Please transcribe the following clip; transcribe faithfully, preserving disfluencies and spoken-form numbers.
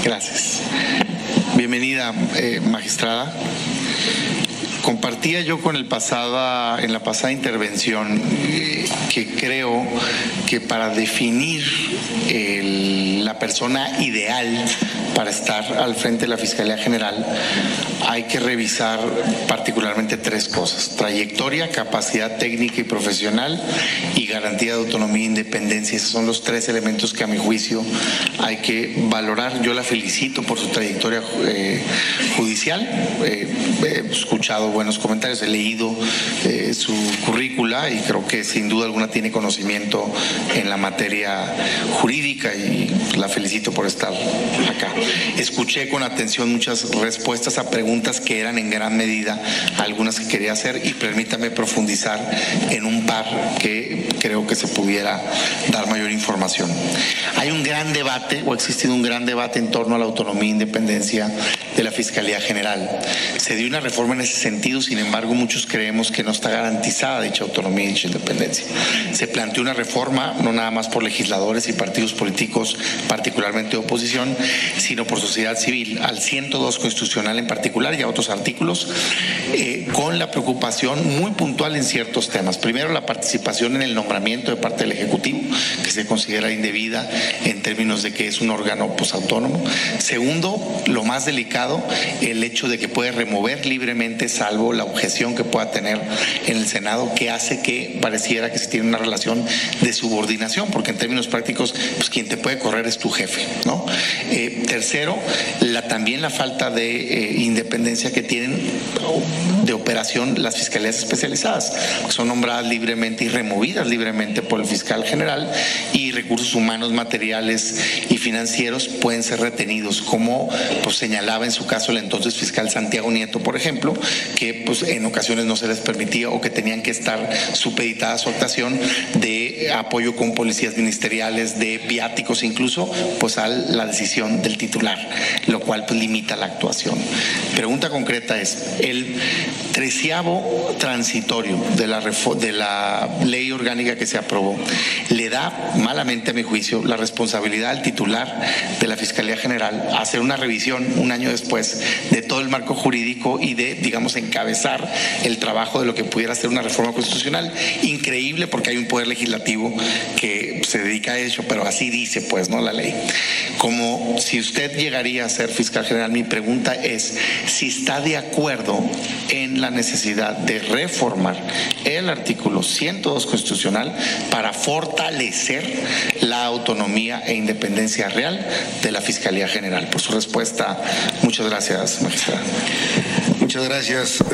Gracias. Bienvenida, eh, magistrada. Compartía yo con el pasada, en la pasada intervención eh, que creo que para definir el, la persona ideal para estar al frente de la Fiscalía General hay que revisar particularmente tres cosas: trayectoria, capacidad técnica y profesional y garantía de autonomía e independencia. Esos son los tres elementos que a mi juicio hay que valorar. Yo la felicito por su trayectoria eh, judicial. Eh, he escuchado buenos comentarios, he leído eh, su currícula y creo que sin duda alguna tiene conocimiento en la materia jurídica y la felicito por estar acá. Escuché con atención muchas respuestas a preguntas que eran en gran medida algunas que quería hacer, y permítame profundizar en un par que creo que se pudiera dar mayor información. Hay un gran debate, o ha existido un gran debate en torno a la autonomía e independencia de la Fiscalía General. Se dio una reforma en ese sentido, sin embargo muchos creemos que no está garantizada dicha autonomía y dicha independencia. Se planteó una reforma no nada más por legisladores y partidos políticos, particularmente de oposición, sino por sociedad civil, al ciento dos constitucional en particular y a otros artículos, eh, con la preocupación muy puntual en ciertos temas. Primero, la participación en el nombramiento de parte del Ejecutivo, que se considera indebida en términos de que es un órgano pues, autónomo. Segundo, lo más delicado, el hecho de que puede remover libremente, salvo la objeción que pueda tener en el Senado, que hace que pareciera que se tiene una relación de subordinación, porque en términos prácticos, pues quien te puede correr es tu jefe, ¿no? Eh, tercero, la, también la falta de eh, independencia que tienen de operación las fiscalías especializadas, que son nombradas libremente y removidas libremente por el fiscal general, y recursos humanos, materiales y financieros pueden ser retenidos, como pues, señalaba en su caso el entonces fiscal Santiago Nieto, por ejemplo, que pues, en ocasiones no se les permitía o que tenían que estar supeditada a su actuación de apoyo con policías ministeriales, de viáticos incluso, pues a la decisión del titular, lo cual pues, limita la actuación. Pregunta concreta es, el treceavo transitorio de la, de la ley orgánica que se aprobó le da malamente, a mi juicio, la responsabilidad al titular de la Fiscalía General a hacer una revisión un año después de todo el marco jurídico y de, digamos, encabezar el trabajo de lo que pudiera ser una reforma constitucional. Increíble, porque hay un poder legislativo que se dedica a eso, pero así dice pues no la ley. Como si usted llegaría a ser fiscal general, mi pregunta es si está de acuerdo en la necesidad de reformar el artículo ciento dos constitucional para fortalecer la autonomía e independencia real de la Fiscalía General. Por su respuesta, muchas gracias, magistrada. Muchas gracias.